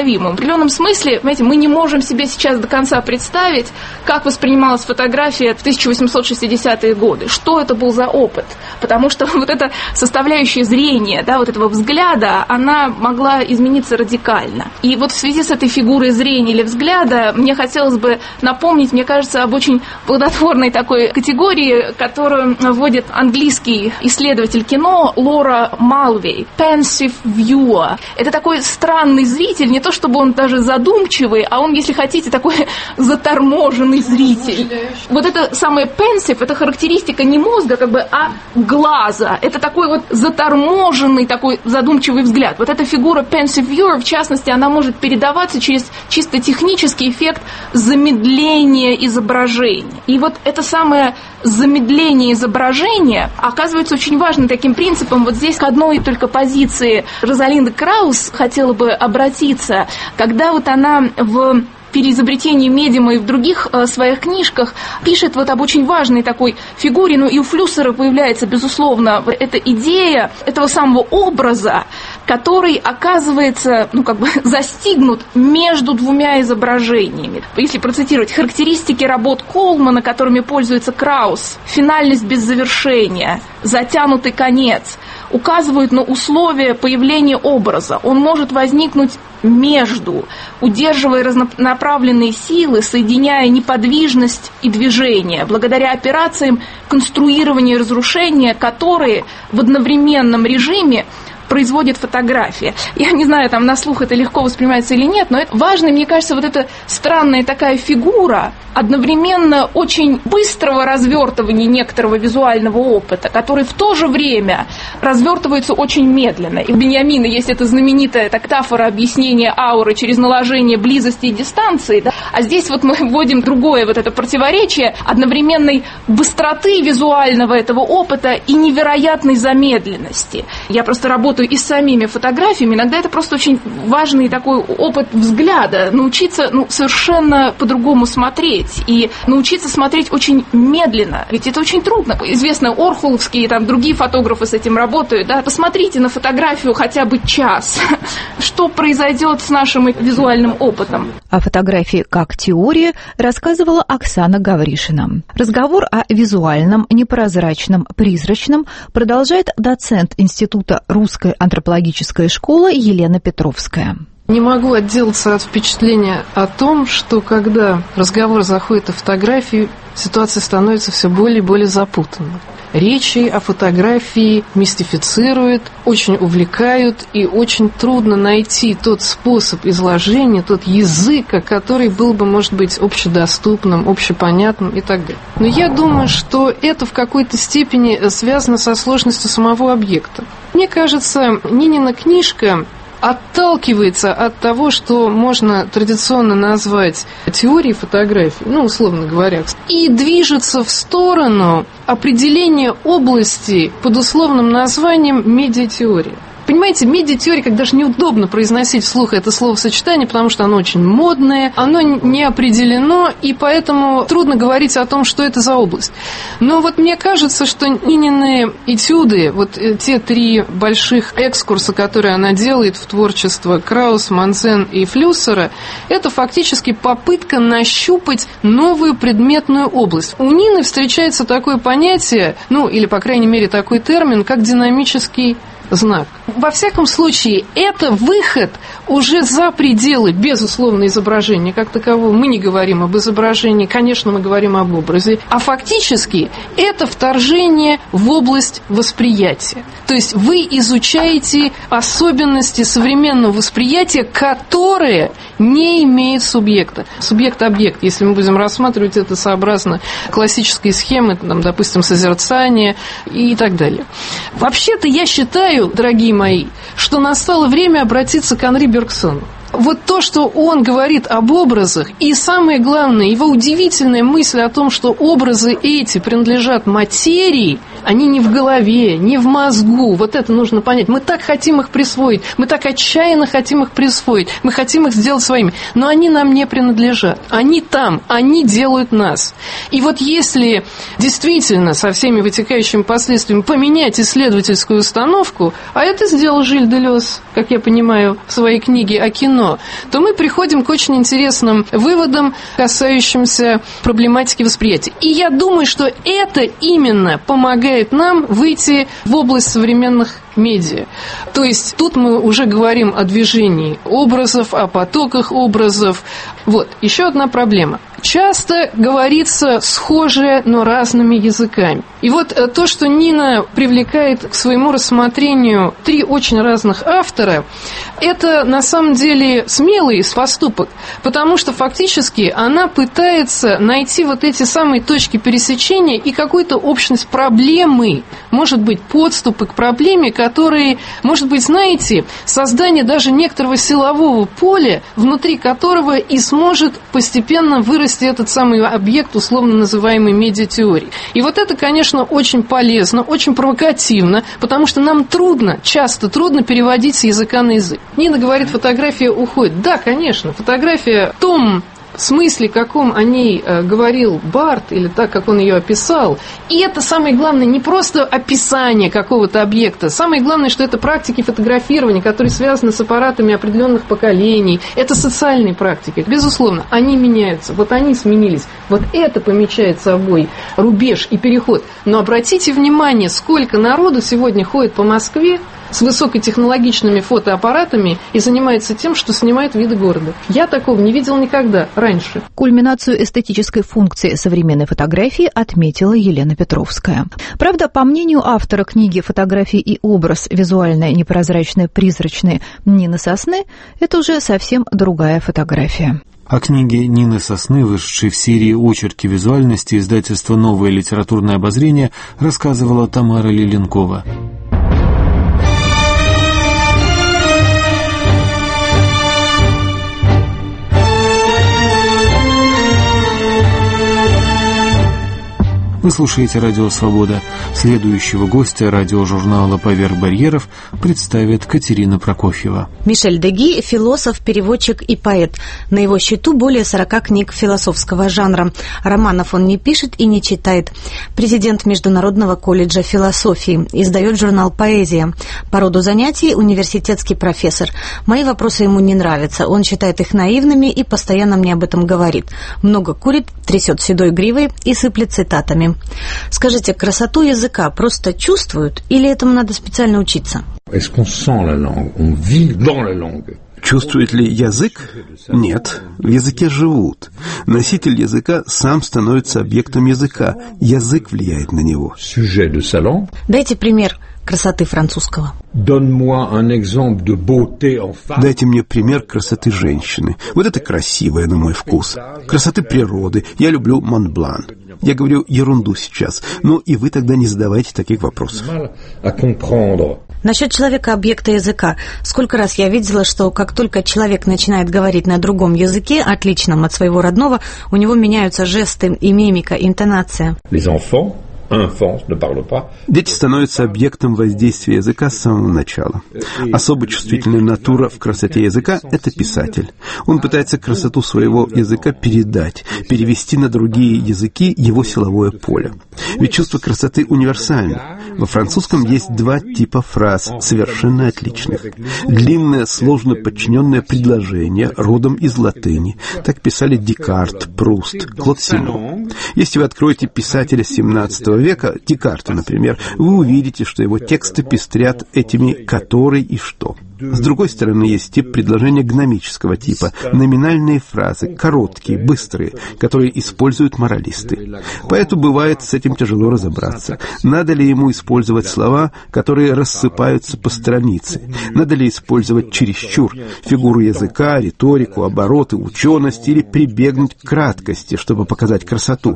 непредставимым. В определенном смысле, понимаете, мы не можем себе сейчас до конца представить, как воспринималась фотография в тысяча восемьсот шестидесятые годы, что это был за опыт, потому что вот эта составляющая зрения, да, вот этого взгляда, она могла измениться радикально. И вот в связи с этой фигурой зрения или взгляда мне хотелось бы напомнить, мне кажется, об очень плодотворной такой категории, которую вводит английский исследователь кино Лора Малвей. Pensive viewer. Это такой странный зритель, не то чтобы он даже задумчивый, а он, если хотите, такой заторможенный зритель. Вот это самое pensive, это характеристика не мозга, как бы, а глаза. Это такой вот заторможенный, такой задумчивый взгляд. Вот эта фигура pensive viewer, в частности, она может передаваться через чисто технический эффект замедления изображения. И вот это самое замедление изображения оказывается очень важным таким принципом. Вот здесь к одной только позиции Розалинда Краус хотела бы обратиться, когда вот она в переизобретении медиума и в других э, своих книжках пишет вот об очень важной такой фигуре, ну и у Флюссера появляется, безусловно, эта идея этого самого образа, который оказывается, ну как бы застигнут между двумя изображениями. Если процитировать характеристики работ Колмана, которыми пользуется Краус, финальность без завершения, затянутый конец, указывают на условия появления образа. Он может возникнуть между, удерживая разнонаправленные силы, соединяя неподвижность и движение, благодаря операциям конструирования и разрушения, которые в одновременном режиме производит фотография. Я не знаю, там на слух это легко воспринимается или нет, но это важно, мне кажется, вот эта странная такая фигура одновременно очень быстрого развертывания некоторого визуального опыта, который в то же время развертывается очень медленно. И у Беньямина есть эта знаменитая метафора объяснения ауры через наложение близости и дистанции, да? А здесь вот мы вводим другое вот это противоречие одновременной быстроты визуального этого опыта и невероятной замедленности. Я просто работаю и с самими фотографиями, иногда это просто очень важный такой опыт взгляда, научиться ну, совершенно по-другому смотреть. И научиться смотреть очень медленно. Ведь это очень трудно. Известно, орхоловские и там другие фотографы с этим работают. Да? Посмотрите на фотографию хотя бы час. Что произойдет с нашим визуальным опытом? О фотографии как теории рассказывала Оксана Гавришина. Разговор о визуальном, непрозрачном, призрачном продолжает доцент Института русской антропологической школы Елена Петровская. Не могу отделаться от впечатления о том, что когда разговор заходит о фотографии, ситуация становится все более и более запутанной. Речи о фотографии мистифицируют, очень увлекают, и очень трудно найти тот способ изложения, тот язык, который был бы, может быть, общедоступным, общепонятным и так далее. Но я думаю, что это в какой-то степени связано со сложностью самого объекта. Мне кажется, Нинина книжка отталкивается от того, что можно традиционно назвать теорией фотографии, ну, условно говоря, и движется в сторону определения области под условным названием медиатеория. Понимаете, медиатеория, как даже неудобно произносить вслух это словосочетание, потому что оно очень модное, оно не определено, и поэтому трудно говорить о том, что это за область. Но вот мне кажется, что Нинины этюды, вот те три больших экскурса, которые она делает в творчество Краус, Манзен и Флюссера, это фактически попытка нащупать новую предметную область. У Нины встречается такое понятие, ну, или, по крайней мере, такой термин, как динамический знак. Во всяком случае, это выход уже за пределы, безусловно, изображения как такового. Мы не говорим об изображении, конечно, мы говорим об образе, а фактически это вторжение в область восприятия. То есть вы изучаете особенности современного восприятия, которые не имеют субъекта. Субъект-объект, если мы будем рассматривать это сообразно классической схемы, там, допустим, созерцания и так далее. Вообще-то я считаю, дорогие мои, что настало время обратиться к Анри Бергсону. Вот то, что он говорит об образах, и самое главное, его удивительная мысль о том, что образы эти принадлежат материи, Они не в голове, не в мозгу. Вот это нужно понять. Мы так хотим их присвоить, мы так отчаянно хотим их присвоить, мы хотим их сделать своими, но они нам не принадлежат. Они там, они делают нас. И вот если действительно со всеми вытекающими последствиями поменять исследовательскую установку, а это сделал Жиль Делез, как я понимаю, в своей книге о кино, то мы приходим к очень интересным выводам, касающимся проблематики восприятия. И я думаю, что это именно помогает нам выйти в область современных медиа. То есть тут мы уже говорим о движении образов, о потоках образов. Вот, еще одна проблема. Часто говорится схожее, но разными языками. И вот то, что Нина привлекает к своему рассмотрению три очень разных автора, это на самом деле смелый поступок, потому что фактически она пытается найти вот эти самые точки пересечения и какую-то общность проблемы, может быть, подступы к проблеме, которые, может быть, знаете, создание даже некоторого силового поля, внутри которого и сможет постепенно вырасти этот самый объект, условно называемый медиатеорией. И вот это, конечно, очень полезно, очень провокативно, потому что нам трудно, часто трудно переводить с языка на язык. Нина говорит, фотография уходит. Да, конечно, фотография в том смысле, каком о ней э, говорил Барт, или так, как он ее описал. И это самое главное, не просто описание какого-то объекта. Самое главное, что это практики фотографирования, которые связаны с аппаратами определенных поколений. Это социальные практики. Безусловно, они меняются. Вот они сменились. Вот это помечает собой рубеж и переход. Но обратите внимание, сколько народу сегодня ходит по Москве с высокотехнологичными фотоаппаратами и занимается тем, что снимает виды города. Я такого не видел никогда раньше. Кульминацию эстетической функции современной фотографии отметила Елена Петровская. Правда, по мнению автора книги «Фотографии и образ. Визуальное, непрозрачное, призрачное» Нины Сосны, это уже совсем другая фотография. О книге Нины Сосны, вышедшей в серии «Очерки визуальности» издательства «Новое литературное обозрение», рассказывала Тамара Лиленкова. Вы слушаете «Радио Свобода». Следующего гостя радиожурнала «Поверх барьеров» представит Катерина Прокофьева. Мишель Деги – философ, переводчик и поэт. На его счету более сорока книг философского жанра. Романов он не пишет и не читает. Президент Международного колледжа философии. Издает журнал «Поэзия». По роду занятий университетский профессор. Мои вопросы ему не нравятся. Он считает их наивными и постоянно мне об этом говорит. Много курит, трясет седой гривой и сыплет цитатами. Скажите, красоту языка просто чувствуют или этому надо специально учиться? Чувствует ли язык? Нет. В языке живут. Носитель языка сам становится объектом языка. Язык влияет на него. Дайте пример красоты французского. Дайте мне пример красоты женщины. Вот это красивое на мой вкус. Красоты природы. Я люблю Монблан. Я говорю ерунду сейчас. Ну и вы тогда не задавайте таких вопросов. Насчет человека-объекта языка. Сколько раз я видела, что как только человек начинает говорить на другом языке, отличном от своего родного, у него меняются жесты и мимика, интонация. Дети становятся объектом воздействия языка с самого начала. Особо чувствительная натура в красоте языка – это писатель. Он пытается красоту своего языка передать, перевести на другие языки его силовое поле. Ведь чувство красоты универсально. Во французском есть два типа фраз, совершенно отличных. Длинное, сложно подчиненное предложение, родом из латыни. Так писали Декарт, Пруст, Клод Симон. Если вы откроете писателя семнадцатого века, Декарта, например, вы увидите, что его тексты пестрят этими «который» и «что». С другой стороны, есть тип предложения гномического типа, номинальные фразы, короткие, быстрые, которые используют моралисты. Поэту бывает с этим тяжело разобраться. Надо ли ему использовать слова, которые рассыпаются по странице? Надо ли использовать чересчур фигуру языка, риторику, обороты, ученость или прибегнуть к краткости, чтобы показать красоту?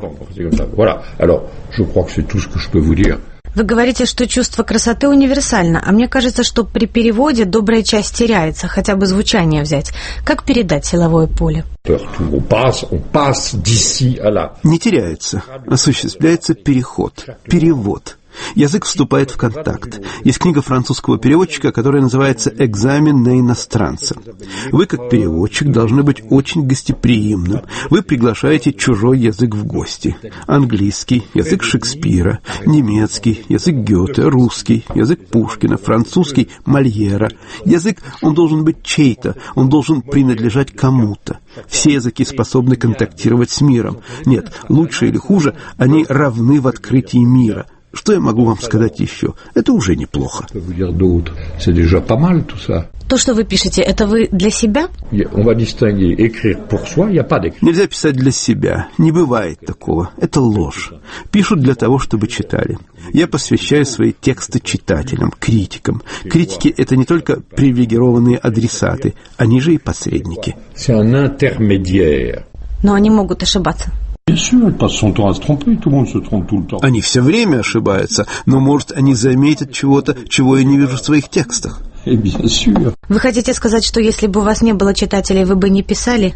Вы говорите, что чувство красоты универсально, а мне кажется, что при переводе добрая часть теряется, хотя бы звучание взять. Как передать силовое поле? Не теряется, осуществляется переход, перевод. Язык вступает в контакт. Есть книга французского переводчика, которая называется «Экзамен на иностранца». Вы, как переводчик, должны быть очень гостеприимным. Вы приглашаете чужой язык в гости. Английский, язык Шекспира, немецкий, язык Гёте, русский, язык Пушкина, французский, Мольера. Язык, он должен быть чей-то, он должен принадлежать кому-то. Все языки способны контактировать с миром. Нет, лучше или хуже, они равны в открытии мира. Что я могу вам сказать еще? Это уже неплохо. То, что вы пишете, это вы для себя? Нельзя писать для себя. Не бывает такого. Это ложь. Пишут для того, чтобы читали. Я посвящаю свои тексты читателям, критикам. Критики — это не только привилегированные адресаты, они же и посредники. Но они могут ошибаться. Они все время ошибаются, но, может, они заметят чего-то, чего я не вижу в своих текстах. Вы хотите сказать, что если бы у вас не было читателей, вы бы не писали?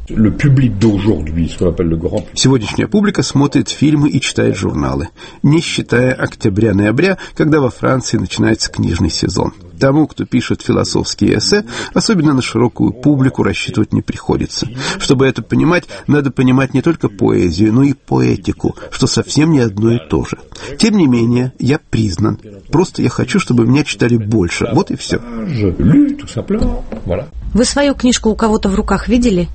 Сегодняшняя публика смотрит фильмы и читает журналы, не считая октября-ноября, когда во Франции начинается книжный сезон. Тому, кто пишет философские эссе, особенно на широкую публику рассчитывать не приходится. Чтобы это понимать, надо понимать не только поэзию, но и поэтику, что совсем не одно и то же. Тем не менее, я признан. Просто я хочу, чтобы меня читали больше. Вот и все. Вы свою книжку у кого-то в руках видели?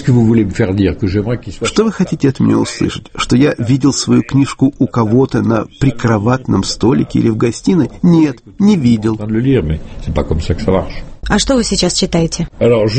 Что вы хотите от меня услышать? Что я видел свою книжку у кого-то на прикроватном столике или в гостиной? Нет, не видел. А что вы сейчас читаете?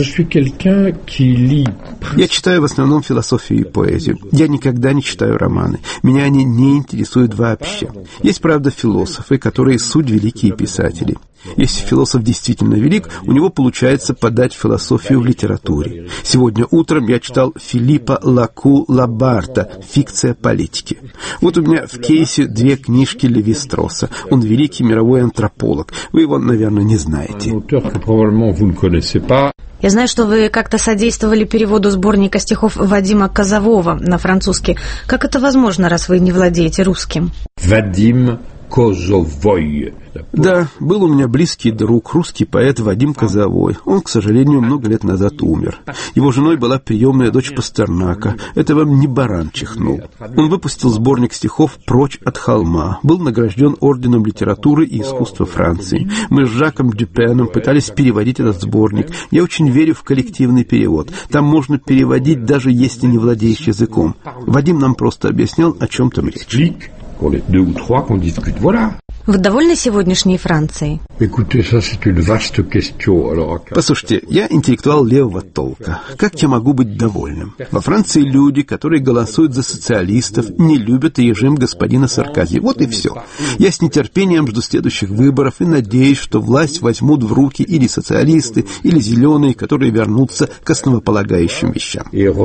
Я читаю в основном философию и поэзию. Я никогда не читаю романы. Меня они не интересуют вообще. Есть, правда, философы, которые суть великие писатели. Если философ действительно велик, у него получается подать философию в литературе. Сегодня утром я читал Филиппа Лаку Лабарта «Фикция политики». Вот у меня в кейсе две книжки Леви-Стросса. Он великий мировой антрополог. Вы его, наверное, не знаете. Я знаю, что вы как-то содействовали переводу сборника стихов Вадима Козового на французский. Как это возможно, раз вы не владеете русским? Вадим Козовой. Да, был у меня близкий друг, русский поэт Вадим Козовой. Он, к сожалению, много лет назад умер. Его женой была приемная дочь Пастернака. Это вам не баран чихнул. Он выпустил сборник стихов «Прочь от холма». Был награжден орденом литературы и искусства Франции. Мы с Жаком Дюпеном пытались переводить этот сборник. Я очень верю в коллективный перевод. Там можно переводить, даже если не владеешь языком. Вадим нам просто объяснял, о чем там речь. Вы довольны сегодняшней Францией? Послушайте, я интеллектуал левого толка. Как я могу быть довольным? Во Франции люди, которые голосуют за социалистов, не любят режим господина Саркози. Вот и все. Я с нетерпением жду следующих выборов и надеюсь, что власть возьмут в руки или социалисты, или зеленые, которые вернутся к основополагающим вещам.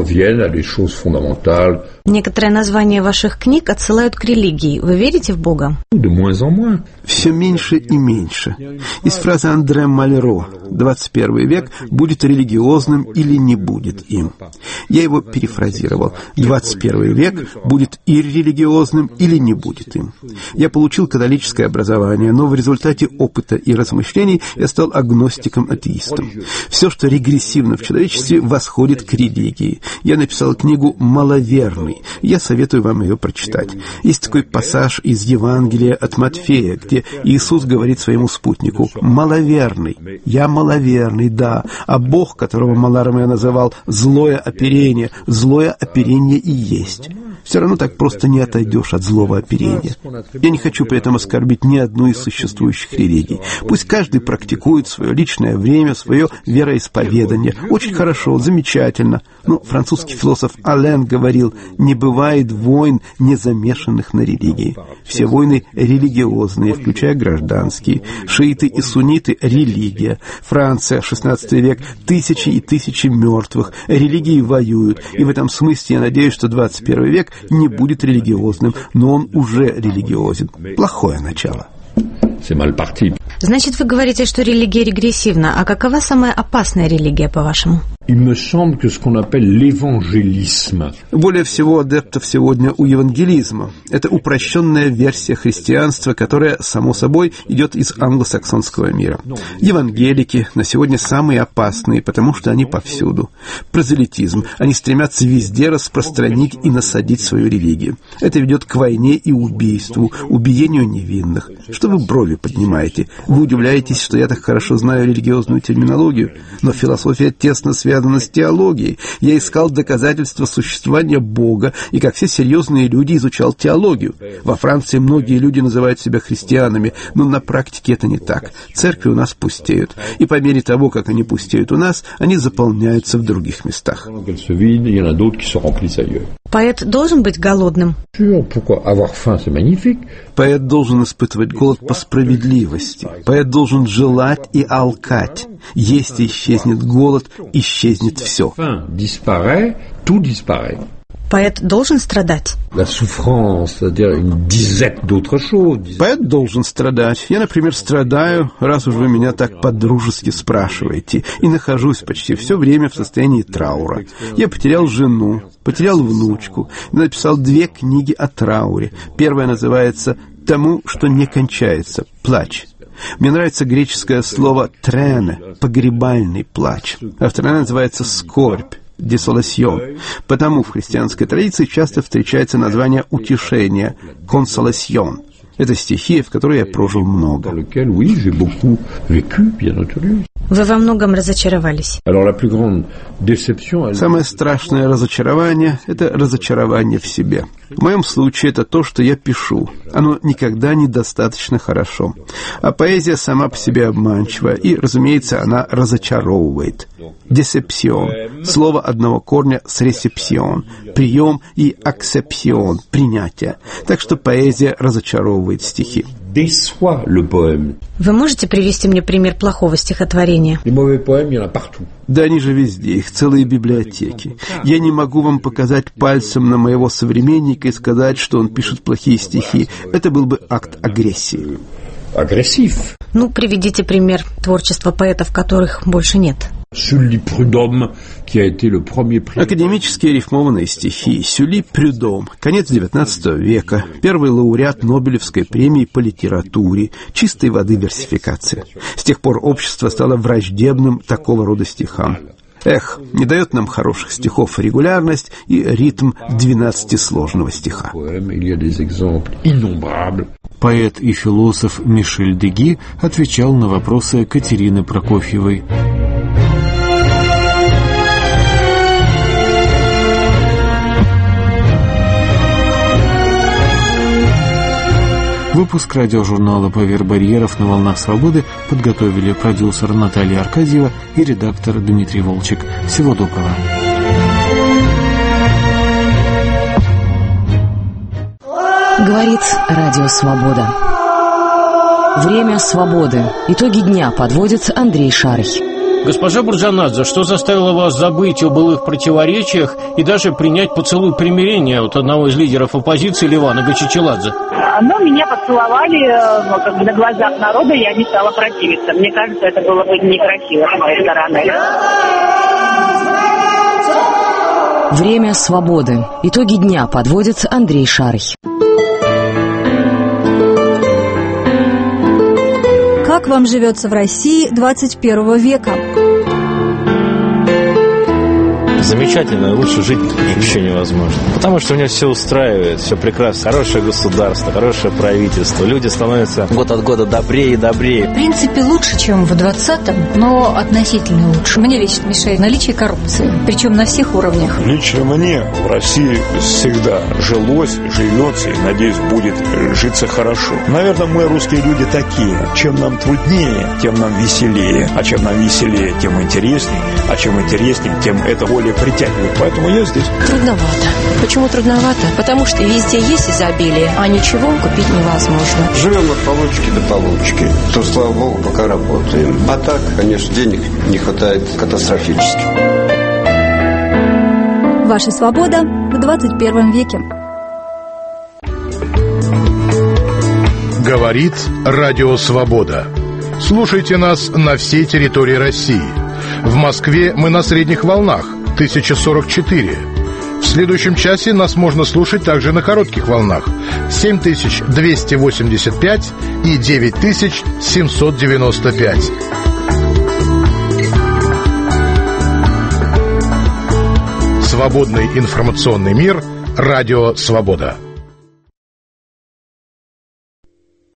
Некоторые названия ваших книг отсылают к религии. Вы верите в Бога? Все меньше и меньше. Из фразы Андре Малеро «двадцать первый век будет религиозным или не будет им». Я его перефразировал. двадцать первый век будет иррелигиозным или не будет им. Я получил католическое образование, но в результате опыта и размышлений я стал агностиком-атеистом. Все, что регрессивно в человечестве, восходит к религии. Я написал книгу «Маловерный». Я советую вам ее прочитать. Есть такой пассаж из Евангелия от Матфея, где Иисус говорит своему спутнику: «Маловерный, я маловерный, да, а Бог, которого Маларме называл злое оперение, злое оперение и есть». Все равно так просто не отойдешь от злого оперения. Я не хочу при этом оскорбить ни одну из существующих религий. Пусть каждый практикует свое личное время, свое вероисповедание. Очень хорошо, замечательно. Но французский философ Ален говорил: не бывает войн, не замешанных на религии. Все войны религиозные, включая гражданские. Шииты и сунниты — религия. Франция, шестнадцатый век, тысячи и тысячи мертвых. Религии воюют. И в этом смысле я надеюсь, что двадцать первый век не будет религиозным, но он уже религиозен. Плохое начало. Значит, вы говорите, что религия регрессивна. А какова самая опасная религия, по-вашему? Более всего адептов сегодня у евангелизма. Это упрощенная версия христианства, которая, само собой, идет из англосаксонского мира. Евангелики на сегодня самые опасные, потому что они повсюду. Прозелитизм. Они стремятся везде распространить и насадить свою религию. Это ведет к войне и убийству, убиению невинных. Что вы брови поднимаете? Вы удивляетесь, что я так хорошо знаю религиозную терминологию, но философия тесно связана с теологией. Я искал доказательства существования Бога и, как все серьезные люди, изучал теологию. Во Франции многие люди называют себя христианами, но на практике это не так. Церкви у нас пустеют, и по мере того, как они пустеют у нас, они заполняются в других местах. Поэт должен быть голодным? Поэт должен испытывать голод по справедливости. Поэт должен желать и алкать. Если исчезнет голод, исчезнет все. Поэт должен страдать? Поэт должен страдать. Я, например, страдаю, раз уж вы меня так по-дружески спрашиваете, и нахожусь почти все время в состоянии траура. Я потерял жену, потерял внучку, написал две книги о трауре. Первая называется «Тому, что не кончается. Плач». Мне нравится греческое слово «трене» — погребальный плач, а вторая называется «скорбь». «Десоласьон». Потому в христианской традиции часто встречается название утешения «консоласьон». Это стихия, в которой я прожил много. Вы во многом разочаровались. Самое страшное разочарование – это разочарование в себе. В моем случае это то, что я пишу. Оно никогда недостаточно хорошо. А поэзия сама по себе обманчива, и, разумеется, она разочаровывает. Десепсион – слово одного корня с ресепсион – прием, и аксепсион – принятие. Так что поэзия разочаровывает стихи. Вы можете привести мне пример плохого стихотворения? Да они же везде, их целые библиотеки. Я не могу вам показать пальцем на моего современника и сказать, что он пишет плохие стихи. Это был бы акт агрессии. Агрессив? Ну, приведите пример творчества поэтов, которых больше нет. Академические рифмованные стихи. Сюли Прюдом. Конец девятнадцатого века. Первый лауреат Нобелевской премии по литературе. Чистой воды версификация. С тех пор общество стало враждебным такого рода стихам. Эх, не дает нам хороших стихов регулярность и ритм двенадцатисложного стиха. Поэт и философ Мишель Деги отвечал на вопросы Катерины Прокофьевой. Выпуск радиожурнала «Поверх барьеров» на волнах свободы подготовили продюсер Наталья Аркадьева и редактор Дмитрий Волчек. Всего доброго. Говорит Радио Свобода. Время свободы. Итоги дня подводит Андрей Шарый. Госпожа Бурджанадзе, что заставило вас забыть о былых противоречиях и даже принять поцелуй примирения от одного из лидеров оппозиции Левана Гачичеладзе? Но меня поцеловали, ну, как бы на глазах народа, я не стала противиться. Мне кажется, это было бы некрасиво с моей стороны. Время свободы. Итоги дня подводит Андрей Шарый. Как вам живется в России двадцать первого века? Замечательно, лучше жить еще невозможно. Потому что у меня все устраивает, все прекрасно. Хорошее государство, хорошее правительство. Люди становятся год от года добрее и добрее. В принципе, лучше, чем в двадцатом, но относительно лучше. Мне лично мешает наличие коррупции, причем на всех уровнях. Лично мне в России всегда жилось, живется и, надеюсь, будет житься хорошо. Наверное, мы, русские люди, такие. Чем нам труднее, тем нам веселее. А чем нам веселее, тем интереснее. А чем интереснее, тем это более притягивает. Поэтому я здесь. Трудновато. Почему трудновато? Потому что везде есть изобилие, а ничего купить невозможно. Живем от получки до получки. То, слава богу, пока работаем. А так, конечно, денег не хватает катастрофически. Ваша свобода в двадцать первом веке. Говорит Радио Свобода. Слушайте нас на всей территории России. В Москве мы на средних волнах тысяча сорок четыре. В следующем часе нас можно слушать также на коротких волнах семь тысяч двести восемьдесят пять и девять тысяч семьсот девяносто пять. Свободный информационный мир. Радио «Свобода».